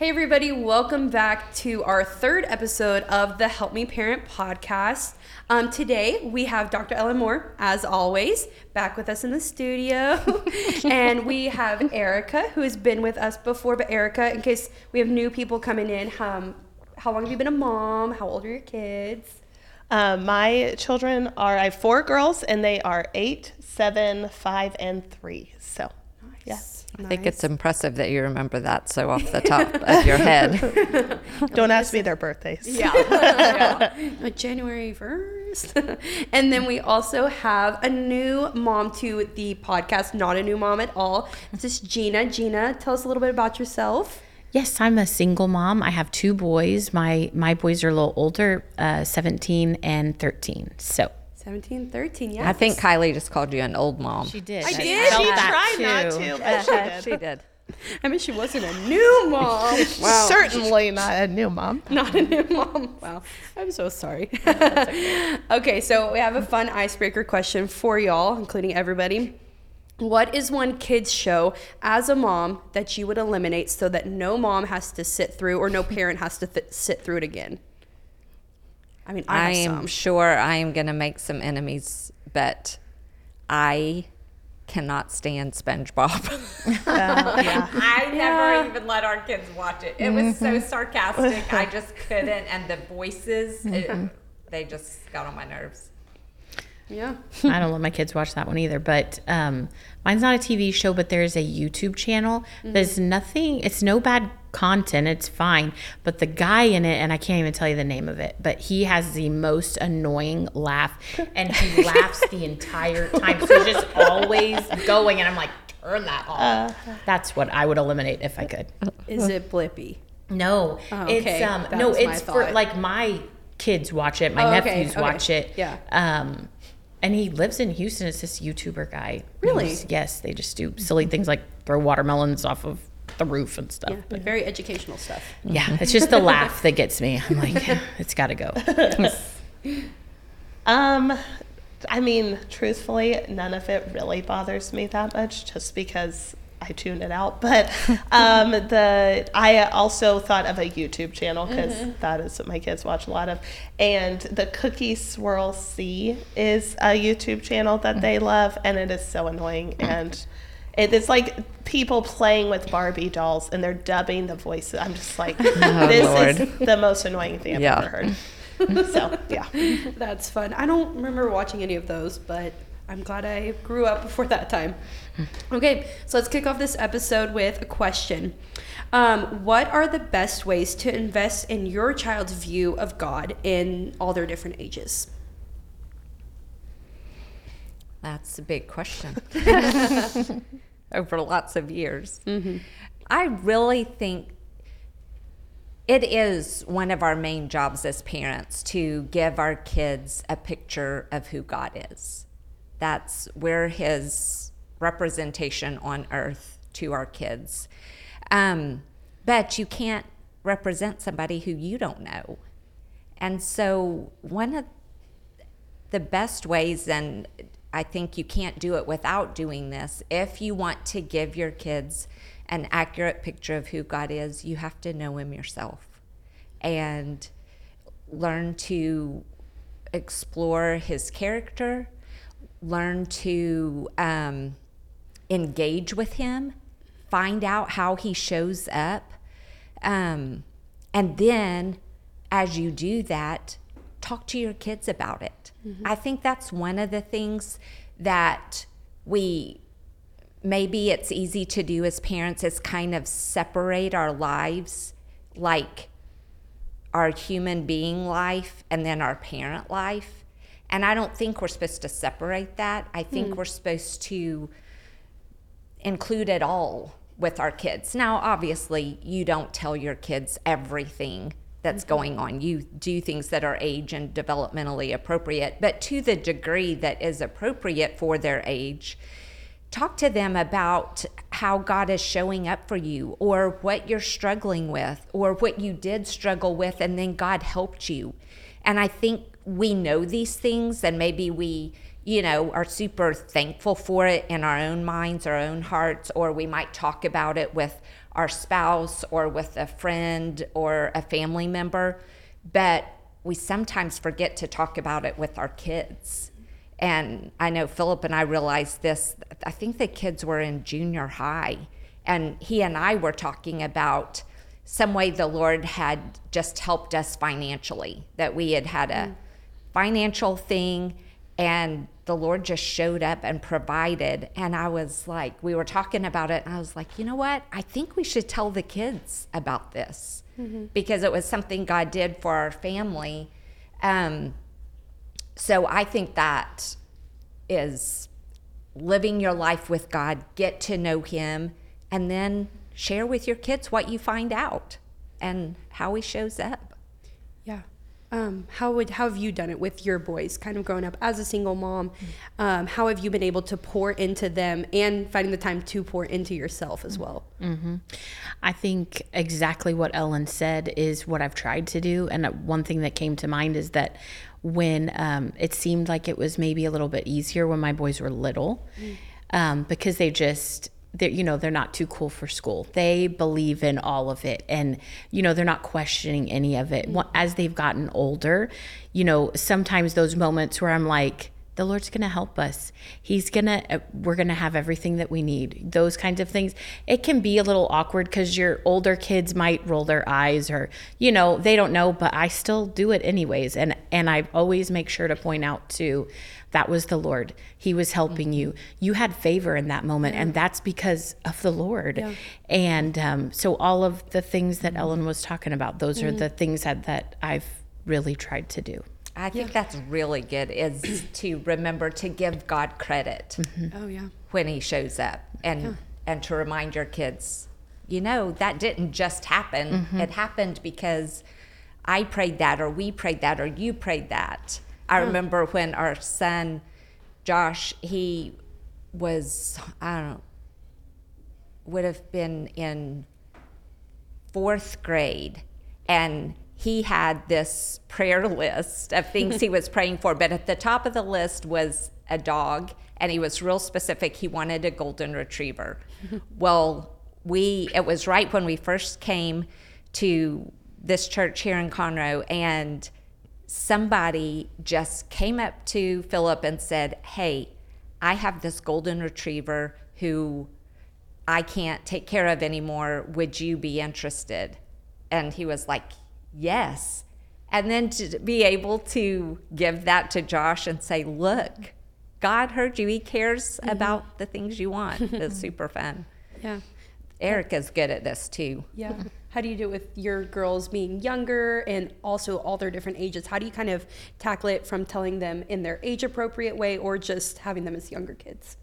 Hey everybody, welcome back to our third episode of the Help Me Parent podcast. Today we have Dr. Ellen Moore, as always, back with us in the studio. And we have Erica, who has been with us before. But Erica, in case we have new people coming in, how long have you been a mom? How old are your kids? My children I have 4 girls, and they are 8, 7, 5, and 3. So, yes. I think it's impressive that you remember that so off the top of your head. Don't ask me their birthdays. Yeah. January 1st. And then we also have a new mom to the podcast, not a new mom at all. This is Gina. Gina, tell us a little bit about yourself. Yes, I'm a single mom. I have 2 boys. My boys are a little older, 17 and 13. So 17, 13, yeah. I think Kylie just called you an old mom. she did. I I did? felt She that tried not too. to, but she did. She did. I mean, she wasn't a new mom. Wow. Certainly not a new mom. Not a new mom. Wow. I'm so sorry. Okay, so we have a fun icebreaker question for y'all, including everybody. What is one kids show as a mom that you would eliminate so that no mom has to sit through or no parent has to sit through it again? I mean, I have am some. sure I am going to make some enemies, but I cannot stand SpongeBob. Yeah. I never even let our kids watch it. It was so sarcastic. I just couldn't. And the voices, they just got on my nerves. Yeah. I don't let my kids watch that one either. But mine's not a TV show, but there's a YouTube channel. There's nothing, it's no bad content. It's fine. But the guy in it, and I can't even tell you the name of it, but he has the most annoying laugh. And he laughs the entire time. So he's just always going. And I'm like, turn that off. That's what I would eliminate if I could. Is it Blippi? No. Oh, okay. It's That no, was my it's for thought. like my kids watch it. My Oh, okay, nephews okay. watch it. Yeah. And he lives in Houston. It's this YouTuber guy. Really? Yes, they just do silly things like throw watermelons off of the roof and stuff. Yeah, But very educational stuff. yeah, it's just the laugh that gets me. I'm like, it's got to go. I mean, truthfully, none of it really bothers me that much just because I tune it out. But I also thought of a YouTube channel because that is what my kids watch a lot of. And the Cookie Swirl C is a YouTube channel that they love, and it is so annoying. And it's like people playing with Barbie dolls, and they're dubbing the voices. I'm just like, this is the most annoying thing I've ever heard. So, yeah. That's fun. I don't remember watching any of those, but I'm glad I grew up before that time. Okay, so let's kick off this episode with a question. What are the best ways to invest in your child's view of God in all their different ages? That's a big question. Over lots of years. I really think it is one of our main jobs as parents to give our kids a picture of who God is. That's where his representation on earth to our kids. But you can't represent somebody who you don't know. And so one of the best ways, and I think you can't do it without doing this, if you want to give your kids an accurate picture of who God is, you have to know him yourself and learn to explore his character, learn to engage with him, find out how he shows up, and then as you do that, talk to your kids about it. I think that's one of the things that maybe it's easy to do as parents, is kind of separate our lives, like our human being life and then our parent life. And I don't think we're supposed to separate that. I think we're supposed to include it all with our kids. Now, obviously, you don't tell your kids everything that's going on. You do things that are age and developmentally appropriate, but to the degree that is appropriate for their age, talk to them about how God is showing up for you, or what you're struggling with, or what you did struggle with and then God helped you. And I think we know these things and maybe we, are super thankful for it in our own minds, our own hearts, or we might talk about it with our spouse or with a friend or a family member, but we sometimes forget to talk about it with our kids. And I know Philip and I realized this, I think the kids were in junior high, and he and I were talking about some way the Lord had just helped us financially, that we had a financial thing and the Lord just showed up and provided. And I was like, we were talking about it and I was like, you know what? I think we should tell the kids about this because it was something God did for our family. So I think that is living your life with God, get to know him, and then share with your kids what you find out and how he shows up. Yeah. How have you done it with your boys, kind of growing up as a single mom? How have you been able to pour into them and finding the time to pour into yourself as well? Mm-hmm. I think exactly what Ellen said is what I've tried to do. And one thing that came to mind is that when it seemed like it was maybe a little bit easier when my boys were little, because they're not too cool for school. They believe in all of it. And, they're not questioning any of it. As they've gotten older, sometimes those moments where I'm like, the Lord's going to help us. We're going to have everything that we need. Those kinds of things. It can be a little awkward because your older kids might roll their eyes or, they don't know, but I still do it anyways. And I always make sure to point out too, that was the Lord. He was helping you. You had favor in that moment, and that's because of the Lord. Yeah. And so all of the things that Ellen was talking about, those are the things that I've really tried to do. I think that's really good, is to remember to give God credit when he shows up, and to remind your kids, that didn't just happen. It happened because I prayed that, or we prayed that, or you prayed that. I remember when our son, Josh, he was, would have been in 4th grade, and he had this prayer list of things he was praying for, but at the top of the list was a dog, and he was real specific. He wanted a golden retriever. Well, it was right when we first came to this church here in Conroe, and somebody just came up to Philip and said, hey, I have this golden retriever who I can't take care of anymore. Would you be interested? And he was like, yes. And then to be able to give that to Josh and say, look, God heard you. He cares about the things you want. It's super fun. Yeah. Erica's good at this too. Yeah. How do you do it with your girls being younger and also all their different ages? How do you kind of tackle it from telling them in their age appropriate way or just having them as younger kids?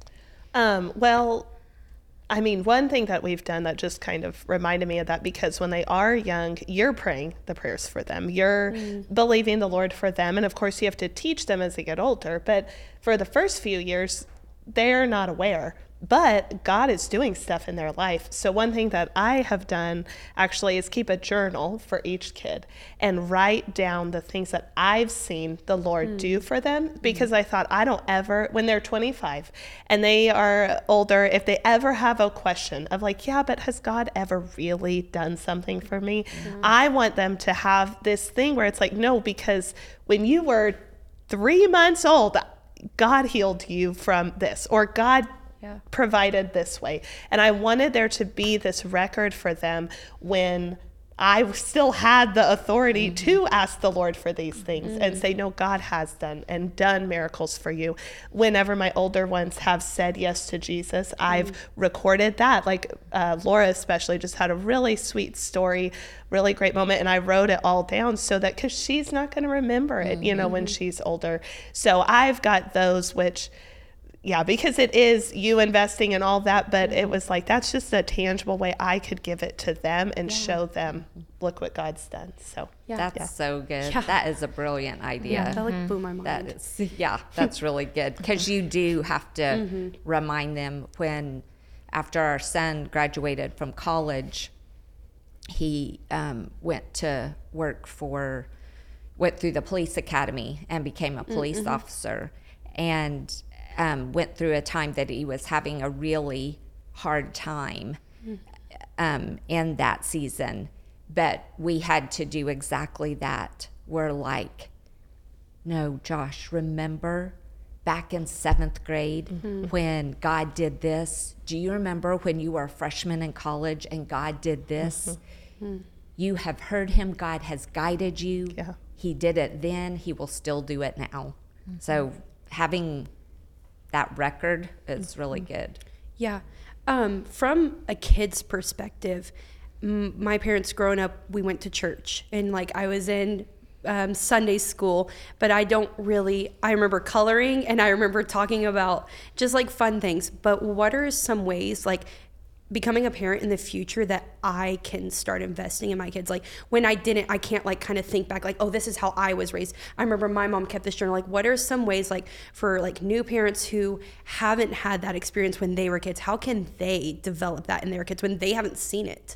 One thing that we've done that just kind of reminded me of that, because when they are young, you're praying the prayers for them. You're believing the Lord for them. And of course, you have to teach them as they get older. But for the first few years, they're not aware. But God is doing stuff in their life. So one thing that I have done actually is keep a journal for each kid and write down the things that I've seen the Lord do for them, because I thought, I don't ever, when they're 25 and they are older, if they ever have a question of like, yeah, but has God ever really done something for me? I want them to have this thing where it's like, no, because when you were 3 months old, God healed you from this, or God provided this way. And I wanted there to be this record for them when I still had the authority to ask the Lord for these things and say, no, God has done miracles for you. Whenever my older ones have said yes to Jesus, I've recorded that. Like Laura especially just had a really sweet story, really great moment. And I wrote it all down so that, because she's not going to remember it, when she's older. So I've got those, which, because it is you investing and all that, but it was like, that's just a tangible way I could give it to them and show them, look what God's done. So that's so good. Yeah. That is a brilliant idea. Yeah, that like blew my mind. That is, that's really good, because you do have to remind them when, after our son graduated from college, he went to work went through the police academy and became a police officer, and went through a time that he was having a really hard time in that season. But we had to do exactly that. We're like, no, Josh, remember back in 7th grade when God did this? Do you remember when you were a freshman in college and God did this? You have heard him. God has guided you. Yeah. He did it then. He will still do it now. So having that record is really good. Yeah. From a kid's perspective, my parents growing up, we went to church, and like I was in Sunday school, but I remember coloring, and I remember talking about just like fun things. But what are some ways, like becoming a parent in the future, that I can start investing in my kids? Like when I can't like kind of think back like, oh, this is how I was raised. I remember my mom kept this journal. Like what are some ways, like for like new parents who haven't had that experience when they were kids, how can they develop that in their kids when they haven't seen it?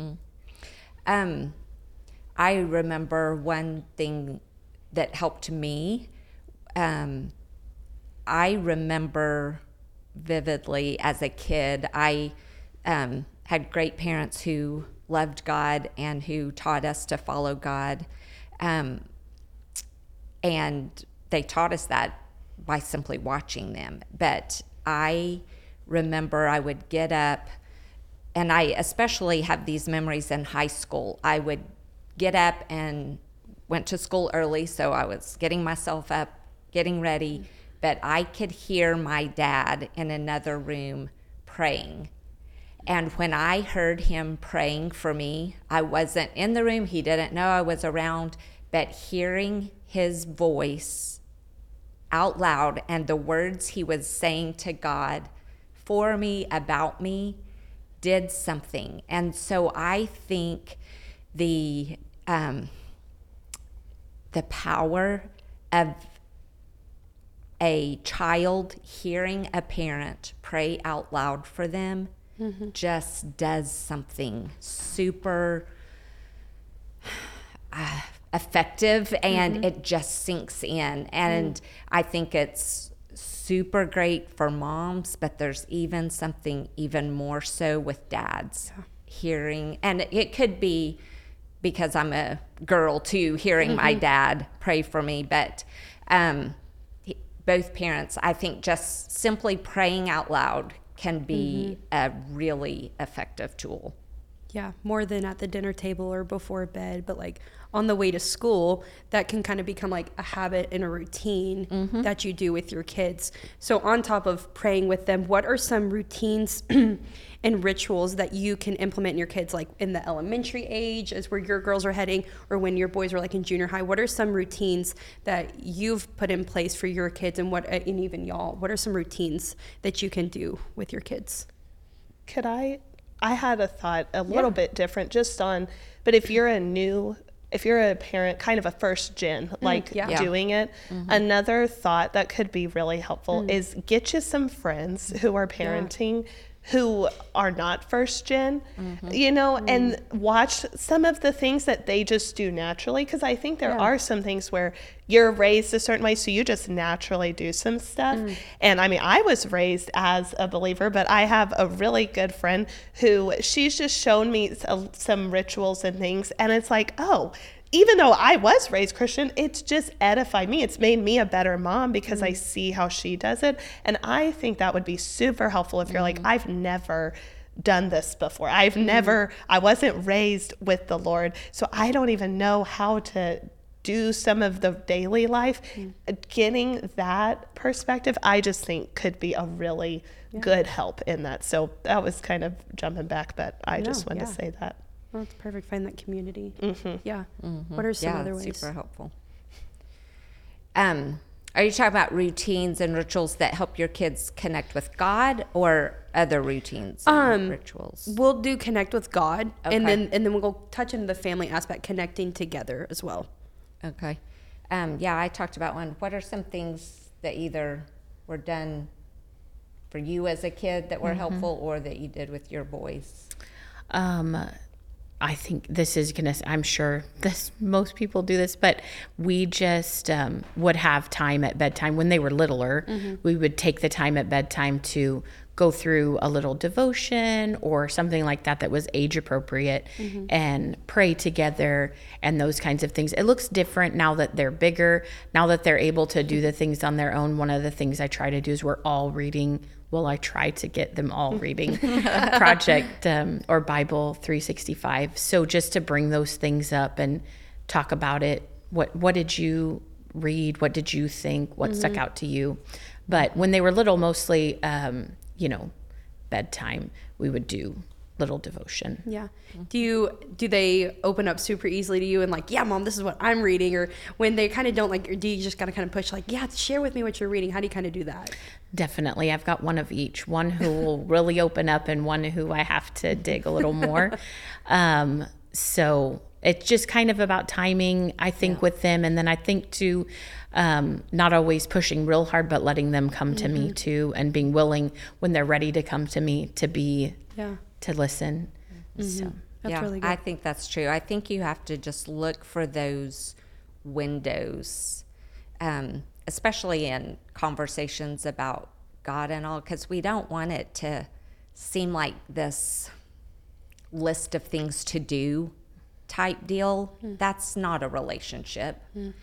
I remember one thing that helped me. I remember vividly as a kid, I had great parents who loved God and who taught us to follow God. And they taught us that by simply watching them. But I remember I would get up, and I especially have these memories in high school. I would get up and went to school early, so I was getting myself up, getting ready, but I could hear my dad in another room praying. And when I heard him praying for me, I wasn't in the room, he didn't know I was around, but hearing his voice out loud and the words he was saying to God for me, about me, did something. And so I think the power of a child hearing a parent pray out loud for them just does something super effective, and it just sinks in. And I think it's super great for moms, but there's even something even more so with dads hearing, and it could be because I'm a girl too, hearing my dad pray for me, but both parents, I think just simply praying out loud can be a really effective tool. Yeah, more than at the dinner table or before bed, but like on the way to school, that can kind of become like a habit and a routine that you do with your kids. So on top of praying with them, what are some routines and rituals that you can implement in your kids, like in the elementary age, as where your girls are heading, or when your boys are like in junior high? What are some routines that you've put in place for your kids, and and even y'all, what are some routines that you can do with your kids? Could I had a thought a little bit different just on, but if you're a parent, kind of a first gen, like doing it, another thought that could be really helpful is get you some friends who are parenting who are not first gen, and watch some of the things that they just do naturally. Because I think there are some things where you're raised a certain way, so you just naturally do some stuff. And I mean, I was raised as a believer, but I have a really good friend who she's just shown me some rituals and things, and it's like, oh, even though I was raised Christian, it's just edified me. It's made me a better mom because I see how she does it. And I think that would be super helpful if you're like, I've never done this before. I wasn't raised with the Lord, so I don't even know how to do some of the daily life. Getting that perspective, I just think could be a really good help in that. So that was kind of jumping back, but I just wanted to say that. Well, that's perfect. Find that community. Yeah. What are some other ways? Super helpful. Are you talking about routines and rituals that help your kids connect with God, or other routines and rituals? We'll do connect with God, and then we'll go touch into the family aspect, connecting together as well. Okay. I talked about one. What are some things that either were done for you as a kid that were helpful, or that you did with your boys? I think this is going to, I'm sure most people do this, but we just would have time at bedtime when they were littler. We would take the time at bedtime to go through a little devotion or something like that was age appropriate and pray together and those kinds of things. It looks different now that they're bigger, now that they're able to do the things on their own. One of the things I try to do is we're all reading. Well, I try to get them all reading Project or Bible 365. So just to bring those things up and talk about it. What did you read? What did you think? What stuck out to you? But when they were little, mostly, bedtime, we would do little devotion. Yeah. Do they open up super easily to you and like, yeah, Mom, this is what I'm reading? Or when they kind of don't, like, do you just gotta kind of push like, yeah, share with me what you're reading? How do you kind of do that? Definitely. I've got one of each, one who will really open up and one who I have to dig a little more. So it's just kind of about timing, I think, with them. And then I think too, not always pushing real hard, but letting them come to me too, and being willing when they're ready to come to me to be, to listen. So That's really good. I think that's true. I think you have to just look for those windows, especially in conversations about God and all, because we don't want it to seem like this list of things to do type deal. That's not a relationship.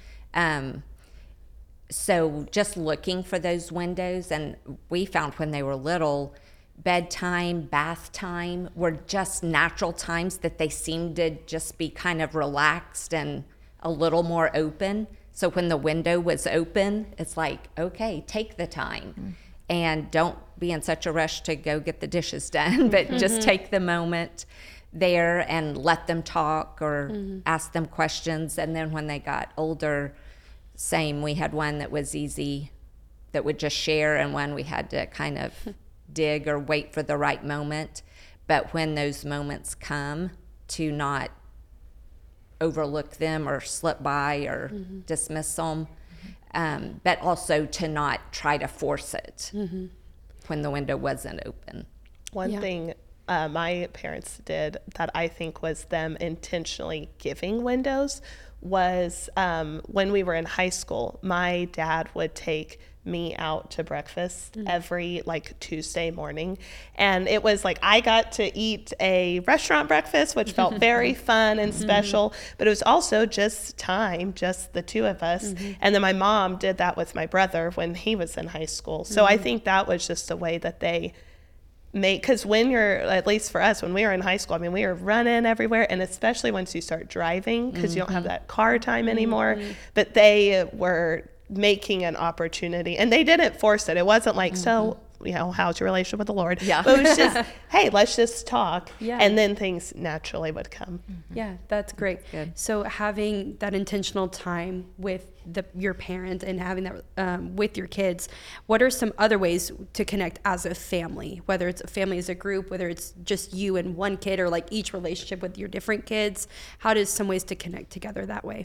So just looking for those windows, and we found when they were little, bedtime, bath time were just natural times that they seemed to just be kind of relaxed and a little more open. So when the window was open, it's like, okay, take the time and don't be in such a rush to go get the dishes done, but just take the moment there and let them talk or ask them questions. And then when they got older, same, we had one that was easy, that would just share, and one we had to kind of dig or wait for the right moment. But when those moments come, to not overlook them or slip by or dismiss them, but also to not try to force it when the window wasn't open. One thing my parents did that I think was them intentionally giving windows was when we were in high school, my dad would take me out to breakfast every Tuesday morning, and it was like I got to eat a restaurant breakfast, which felt very fun and special, but it was also just time, just the two of us. And then my mom did that with my brother when he was in high school. So I think that was just a way that they because when you're, at least for us, when we were in high school, I mean, we were running everywhere, and especially once you start driving, because you don't have that car time anymore, but they were making an opportunity, and they didn't force it. It wasn't like, so, how's your relationship with the Lord? Yeah. But it was just, hey, let's just talk. Yeah. And then things naturally would come. Yeah, that's great. Good. So having that intentional time with your parents and having that with your kids, what are some other ways to connect as a family, whether it's a family as a group, whether it's just you and one kid, or like each relationship with your different kids? How does some ways to connect together that way?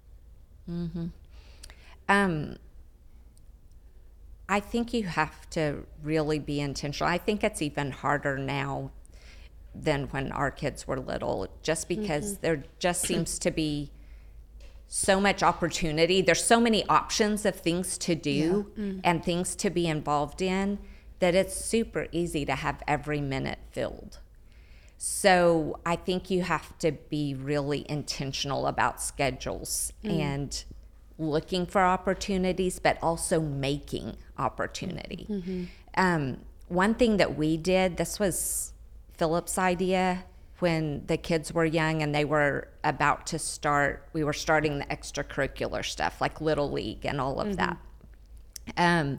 I think you have to really be intentional. I think it's even harder now than when our kids were little, just because there just seems to be so much opportunity. There's so many options of things to do and things to be involved in, that it's super easy to have every minute filled. So I think you have to be really intentional about schedules and looking for opportunities, but also making opportunity. One thing that we did, this was Philip's idea when the kids were young and they were about to start, we were starting the extracurricular stuff like Little League and all of that. And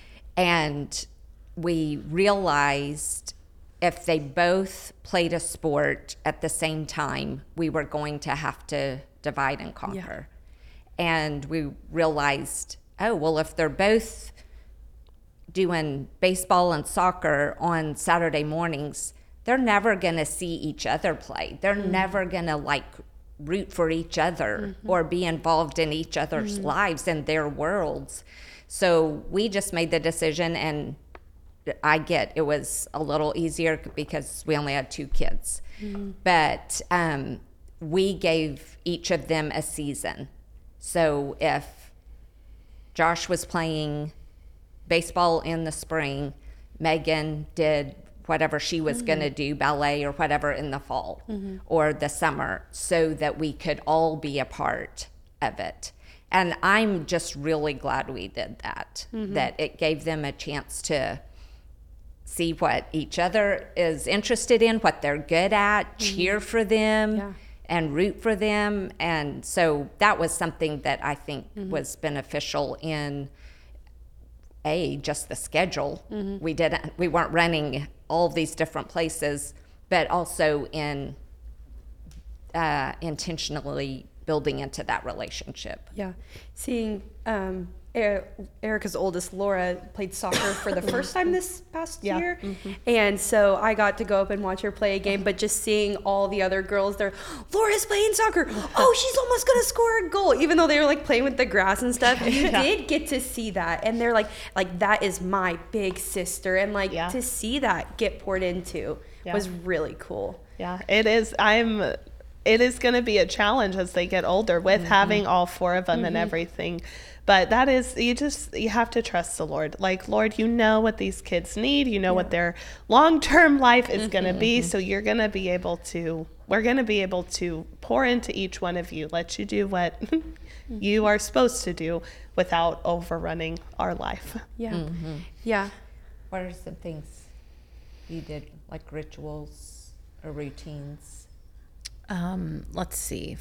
we realized if they both played a sport at the same time, we were going to have to divide and conquer. And we realized, oh, well, if they're both doing baseball and soccer on Saturday mornings, they're never going to see each other play. They're never going to root for each other or be involved in each other's lives and their worlds. So we just made the decision, and I get it was a little easier because we only had 2 kids. But we gave each of them a season. So if Josh was playing baseball in the spring, Megan did whatever she was going to do, ballet or whatever, in the fall or the summer, so that we could all be a part of it. And I'm just really glad we did that, that it gave them a chance to see what each other is interested in, what they're good at, cheer for them, and root for them. And so that was something that I think was beneficial in just the schedule. We weren't running all of these different places, but also in intentionally building into that relationship. Yeah. Seeing Erica's oldest, Laura, played soccer for the first time this past year. And so I got to go up and watch her play a game, but just seeing all the other girls there, Laura's playing soccer. Oh, she's almost going to score a goal, even though they were like playing with the grass and stuff. You did get to see that. And they're like, that is my big sister. And like to see that get poured into was really cool. Yeah, it is. It is going to be a challenge as they get older with having all 4 of them and everything. But that is, you have to trust the Lord. Like, Lord, you know what these kids need. You know what their long-term life is going to be. So we're going to be able to pour into each one of you, let you do what you are supposed to do without overrunning our life. Yeah. Yeah. What are some things you did, like rituals or routines? Let's see,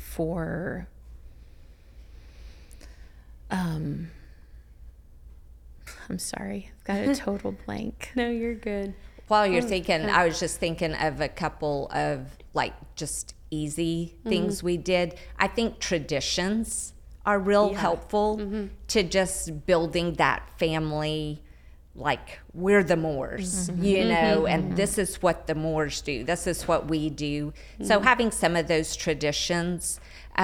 I'm sorry, I've got a total blank. No, you're good. While you're thinking, I was just thinking of a couple of like just easy things we did. I think traditions are real helpful to just building that family. Like, we're the Moores, you know, and this is what the Moores do. This is what we do. So having some of those traditions,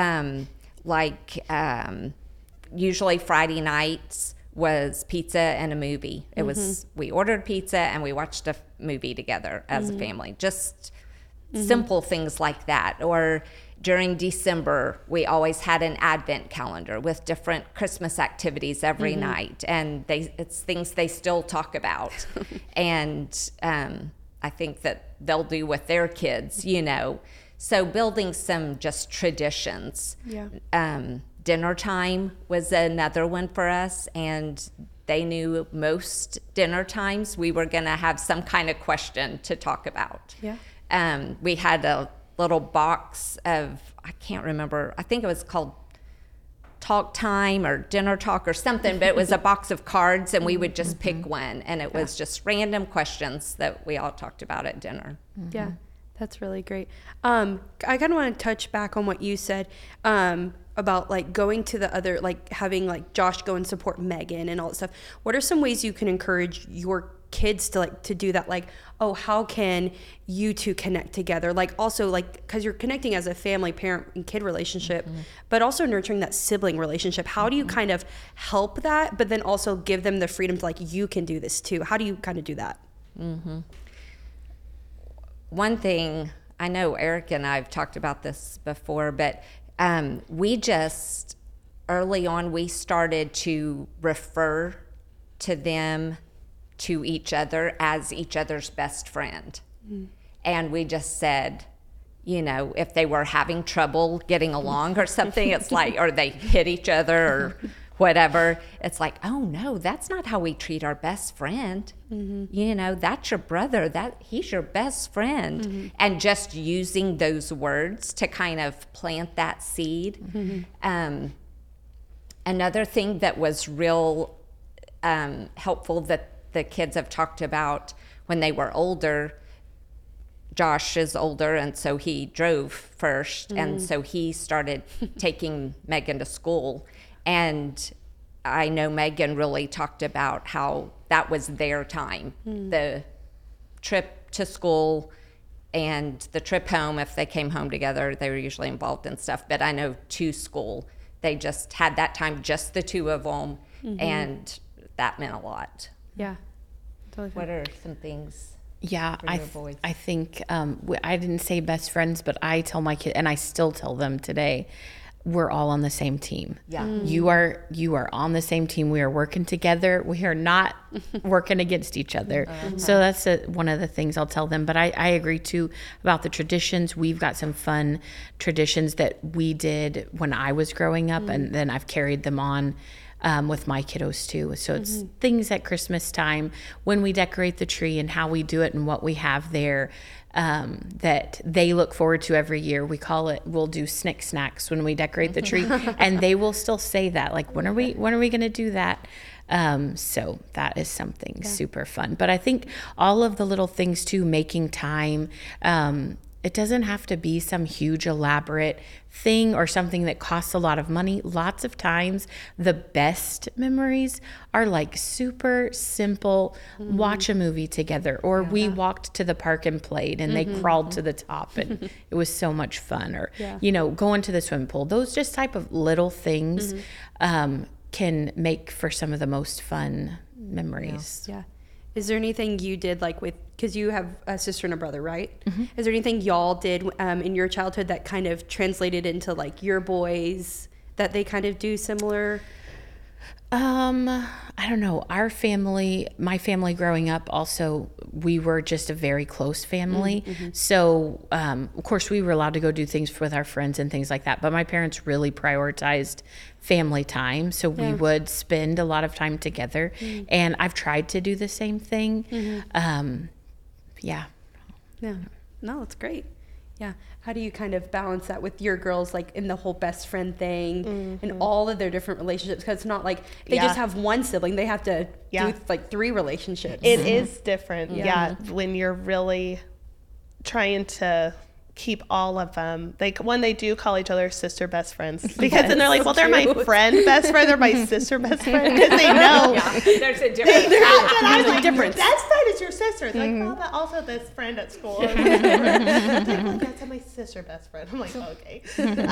usually Friday nights was pizza and a movie. It was, we ordered pizza and we watched a movie together as a family. Just simple things like that. Or during December, we always had an Advent calendar with different Christmas activities every night, and it's things they still talk about. And I think that they'll do with their kids, you know. So building some just traditions. Dinner time was another one for us, and they knew most dinner times we were going to have some kind of question to talk about. We had a little box of, I can't remember, I think it was called Talk Time or Dinner Talk or something, but it was a box of cards, and we would just pick one, and it was just random questions that we all talked about at dinner. Yeah, that's really great. I kind of want to touch back on what you said about like going to the other, like having like Josh go and support Megan and all that stuff. What are some ways you can encourage your kids to do that? Like, oh, how can you two connect together? Like, also, like, because you're connecting as a family, parent and kid relationship, but also nurturing that sibling relationship. How do you kind of help that, but then also give them the freedom to, like, you can do this too? How do you kind of do that? One thing, I know Eric and I have talked about this before, but we just, early on, we started to refer to them, to each other, as each other's best friend. And we just said, you know, if they were having trouble getting along or something, it's like, or they hit each other or whatever, it's like, oh no, that's not how we treat our best friend. You know, that's your brother, he's your best friend. And just using those words to kind of plant that seed. Another thing that was real helpful that the kids have talked about when they were older, Josh is older, and so he drove first, and so he started taking Megan to school. And I know Megan really talked about how that was their time, the trip to school and the trip home. If they came home together, they were usually involved in stuff, but I know to school, they just had that time, just the two of them, and that meant a lot. Yeah. What are some things? Yeah, for your boys? I think I didn't say best friends, but I tell my kid, and I still tell them today, we're all on the same team. Yeah. You are on the same team. We are working together. We are not working against each other. So that's one of the things I'll tell them. But I agree too about the traditions. We've got some fun traditions that we did when I was growing up, and then I've carried them on with my kiddos too. So it's things at Christmas time when we decorate the tree and how we do it and what we have there that they look forward to every year. We'll do snick snacks when we decorate the tree, and they will still say that, like, when are we going to do that? So that is something super fun. But I think all of the little things too, making time, it doesn't have to be some huge elaborate thing or something that costs a lot of money. Lots of times the best memories are like super simple, watch a movie together, or we walked to the park and played and they crawled to the top and it was so much fun, or, going to the swimming pool. Those just type of little things can make for some of the most fun memories. Yeah. Is there anything you did, like, because you have a sister and a brother, right? Is there anything y'all did in your childhood that kind of translated into, like, your boys, that they kind of do similar? I don't know. My family growing up, also, we were just a very close family. So, of course, we were allowed to go do things with our friends and things like that. But my parents really prioritized family time. So we would spend a lot of time together. And I've tried to do the same thing. Yeah. No, that's great. Yeah. How do you kind of balance that with your girls, like, in the whole best friend thing and all of their different relationships? Because it's not like they just have one sibling. They have to do, like, 3 relationships. It is different. Yeah. When you're really trying to keep all of them, when they do call each other sister best friends, because then they're like, well, they're my friend best friend, they're my sister best friend, because they know There's a difference. There's a difference. Your best friend is your sister. It's like, well, but also this friend at school. Like, well, that's my sister best friend. I'm like, okay.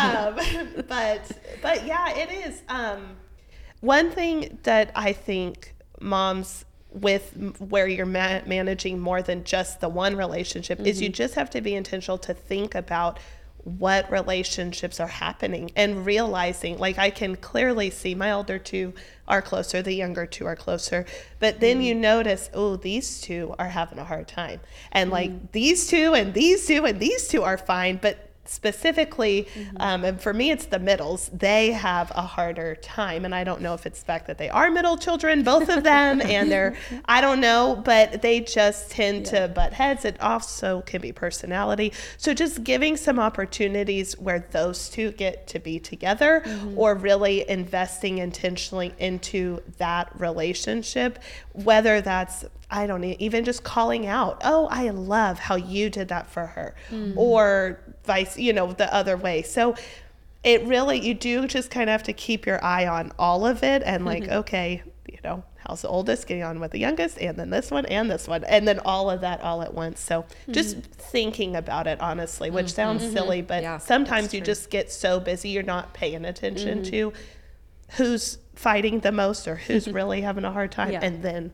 But yeah, it is. One thing that I think moms, with where you're managing more than just the one relationship, is you just have to be intentional to think about what relationships are happening and realizing, like, I can clearly see my older 2 are closer, the younger 2 are closer, but then you notice, oh, these 2 are having a hard time, and like these 2 and these 2 and these 2 are fine, but specifically, and for me, it's the middles. They have a harder time, and I don't know if it's the fact that they are middle children, both of them, and I don't know, but they just tend to butt heads. It also can be personality. So just giving some opportunities where those 2 get to be together, or really investing intentionally into that relationship, whether that's, I don't know, even just calling out, oh, I love how you did that for her, or vice, the other way. So it really, you do just kind of have to keep your eye on all of it, and like, okay, how's the oldest getting on with the youngest, and then this one, and then all of that all at once. So just thinking about it honestly, which sounds silly, but sometimes you just get so busy, you're not paying attention to who's fighting the most or who's really having a hard time, and then,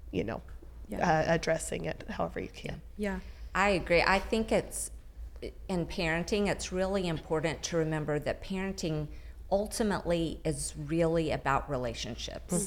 addressing it however you can. Yeah. I agree. I think in parenting, it's really important to remember that parenting ultimately is really about relationships,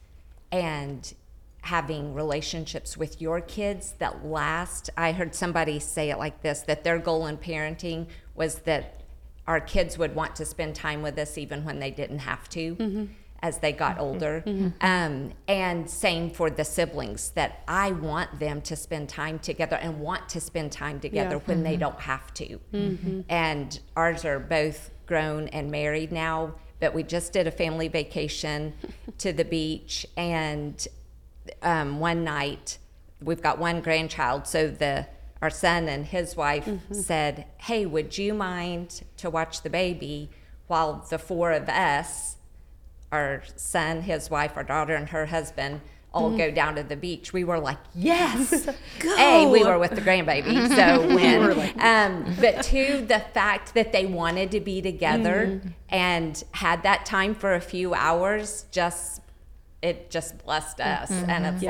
and having relationships with your kids that last. I heard somebody say it like this, that their goal in parenting was that our kids would want to spend time with us even when they didn't have to. As they got older. And same for the siblings, that I want them to spend time together and want to spend time together when they don't have to. And ours are both grown and married now, but we just did a family vacation to the beach, and one night, we've got one grandchild, so our son and his wife said, hey, would you mind to watch the baby while the 4 of us, our son, his wife, our daughter, and her husband, all go down to the beach? We were like, yes. Go. We were with the grandbaby, so when. But 2, the fact that they wanted to be together and had that time for a few hours, it just blessed us. And it's like,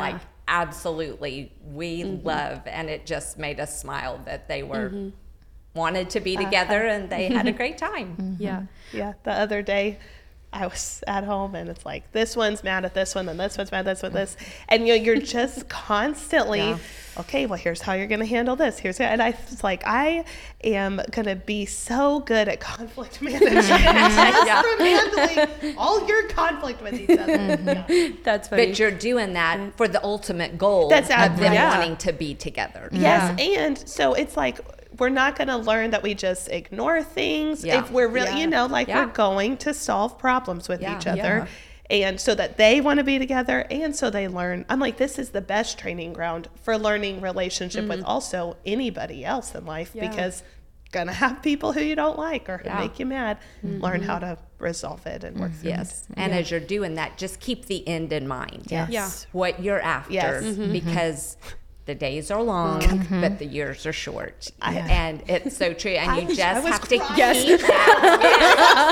absolutely, we love, and it just made us smile that they were wanted to be together and they had a great time. Yeah. Yeah, the other day I was at home and it's like this one's mad at this one and this one's mad at this one, this, and you're just constantly okay, well, here's how you're going to handle this, and I was like, I am going to be so good at conflict management just from handling all your conflict with each other. Yeah. That's funny. But you're doing that for the ultimate goal That's of them absolutely- wanting to be together. Yes, and so it's like we're not going to learn that we just ignore things Yeah. if we're really, Yeah. we're going to solve problems with Yeah. each other. And so that they want to be together and so they learn. I'm like, this is the best training ground for learning relationship with also anybody else in life because gonna have people who you don't like or who make you mad. Learn how to resolve it and work through Yes. And as you're doing that, just keep the end in mind. Yes. Yeah. What you're after. Yes. Because the days are long, but the years are short. And it's so true. And you just was have to crying. keep that.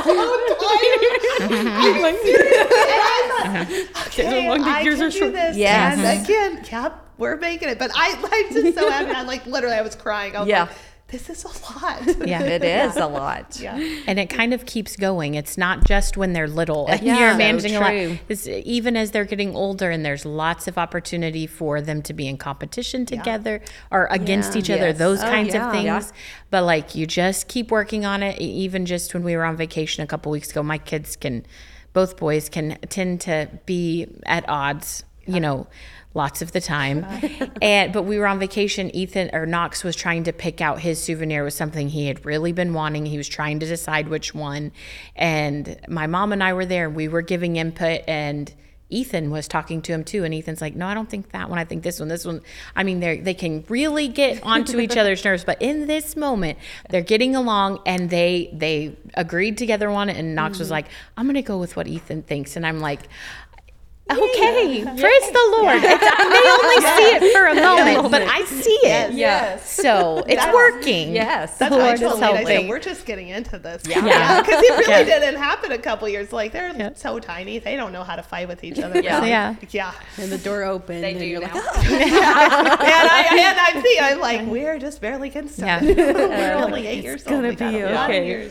Okay, I can do this. Yes. And again, yep, we're making it. But I'm just so happy. I'm like, literally, I was crying. I was like, this is a lot. Yeah. It is a lot. Yeah. And it kind of keeps going. It's not just when they're little and Yeah, you're so managing a true. lot. It's even as they're getting older and there's lots of opportunity for them to be in competition together or against each other, Yes. those Oh, kinds yeah. of things. Yeah. But like you just keep working on it. Even just when we were on vacation a couple weeks ago, my kids both boys can tend to be at odds, lots of the time. But we were on vacation. Knox was trying to pick out his souvenir. It was something he had really been wanting. He was trying to decide which one. And my mom and I were there and we were giving input and Ethan was talking to him too. And Ethan's like, no, I don't think that one. I think this one. I mean, they can really get onto each other's nerves. But in this moment, they're getting along and they agreed together on it. And Knox was like, I'm going to go with what Ethan thinks. And I'm like, okay, praise the Lord. I may only see it for a moment, but I see it. Yes. So it's working. Yes. That's The what I Lord told is Nate. I said, helping. we're just getting into this. Yeah. Because it really Yeah. didn't happen a couple years. Like, they're so tiny. They don't know how to fight with each other. Yeah. Yeah. Yeah. And the door opened. They and do you're now. I'm like, we're just barely getting started. Yeah. We're only 8 years old. gonna We got be a lot of okay. years.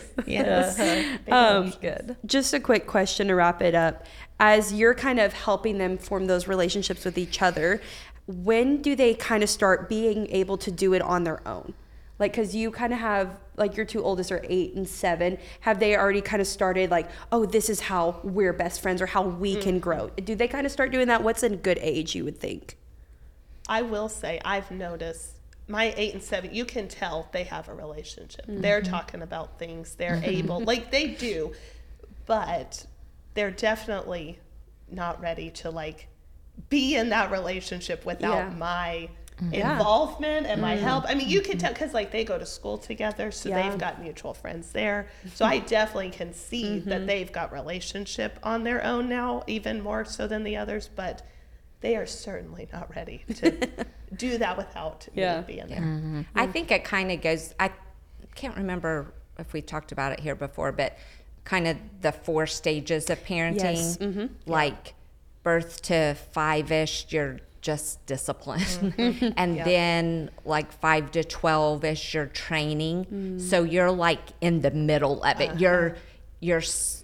Yes. Good. Just a quick question to wrap it up. As you're kind of helping them form those relationships with each other, when do they kind of start being able to do it on their own? Like, because you kind of have, like, your two oldest are 8 and 7. Have they already kind of started, like, oh, this is how we're best friends or how we can grow? Do they kind of start doing that? What's a good age, you would think? I will say, I've noticed my 8 and 7, you can tell they have a relationship. They're talking about things. They're able, like, they do, but they're definitely not ready to, like, be in that relationship without my involvement and my help. I mean, you can tell because, like, they go to school together, so they've got mutual friends there. So I definitely can see that they've got relationship on their own now, even more so than the others, but they are certainly not ready to do that without me being there. I think it kind of goes, I can't remember if we talked about it here before, but kind of the 4 stages of parenting. Yes. Like birth to 5-ish, you're just disciplined. And then like 5 to 12-ish, you're training. So you're like in the middle of it. You're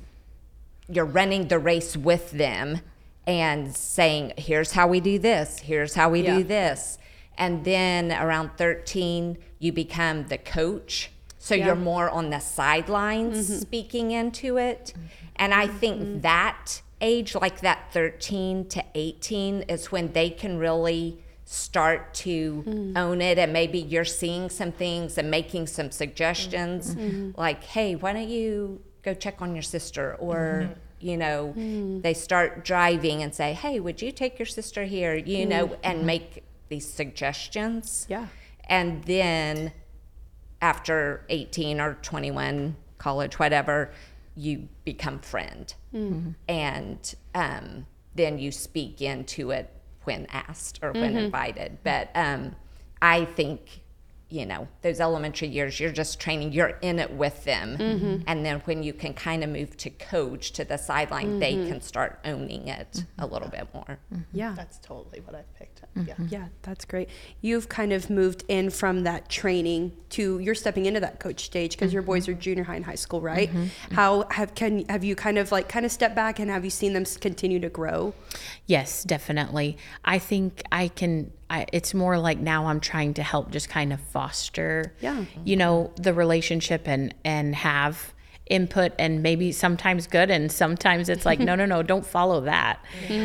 running the race with them and saying, here's how we do this, here's how we do this. And then around 13, you become the coach. So you're more on the sidelines speaking into it. And I think that age, like that 13 to 18, is when they can really start to own it. And maybe you're seeing some things and making some suggestions like, hey, why don't you go check on your sister? Or, you know, they start driving and say, hey, would you take your sister here? You know, and make these suggestions. Yeah. And then after 18 or 21, college, whatever, you become friend. And then you speak into it when asked or when invited. But I think you know, those elementary years, you're just training, you're in it with them. And then when you can kind of move to coach to the sideline, they can start owning it a little bit more. Yeah. That's totally what I've picked up. Yeah. Yeah, that's great. You've kind of moved in from that training to you're stepping into that coach stage because your boys are junior high and high school, right? How have you kind of stepped back and have you seen them continue to grow? Yes, definitely. I think it's more like now I'm trying to help just kind of foster, you know, the relationship and have input, and maybe sometimes good and sometimes it's like, no, don't follow that.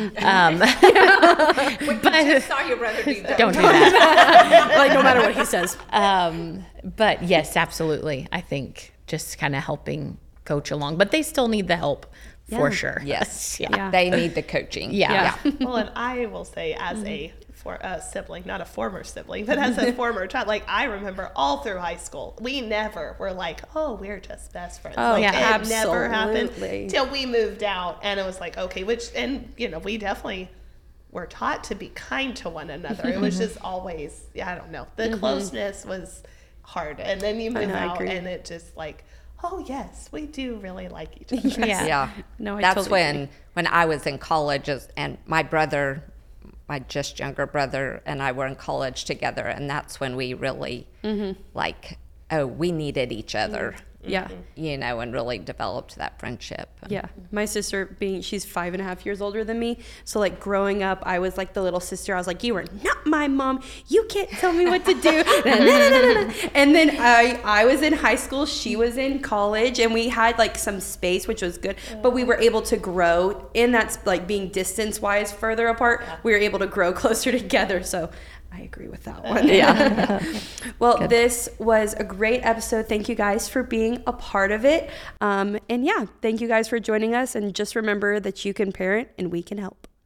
But I just saw your brother do that. Don't do that. Like no matter what he says. But yes, absolutely. I think just kind of helping coach along, but they still need the help for sure. Yes. Yeah. They need the coaching. Yeah. Well, and I will say, as a sibling, not a former sibling, but as a former child, like I remember all through high school, we never were like, oh, we're just best friends. Oh, like, yeah, it never happened absolutely. till we moved out, and it was like, okay, and you know, we definitely were taught to be kind to one another. It was just always, I don't know, the closeness was hard, and then you move out, agree. and it just like, oh yes, we do really like each other. Yeah. No, I That's totally agree. when I was in college, and my just younger brother and I were in college together, and that's when we really like, oh, we needed each other. Yeah. You know, and really developed that friendship. Yeah. My sister she's 5.5 years older than me. So like growing up, I was like the little sister. I was like, you are not my mom. You can't tell me what to do. And then I was in high school. She was in college, and we had like some space, which was good, but we were able to grow in that, like being distance wise further apart. We were able to grow closer together. So I agree with that one. Yeah. Well, this was a great episode. Thank you guys for being a part of it. And yeah, thank you guys for joining us. And just remember that you can parent and we can help.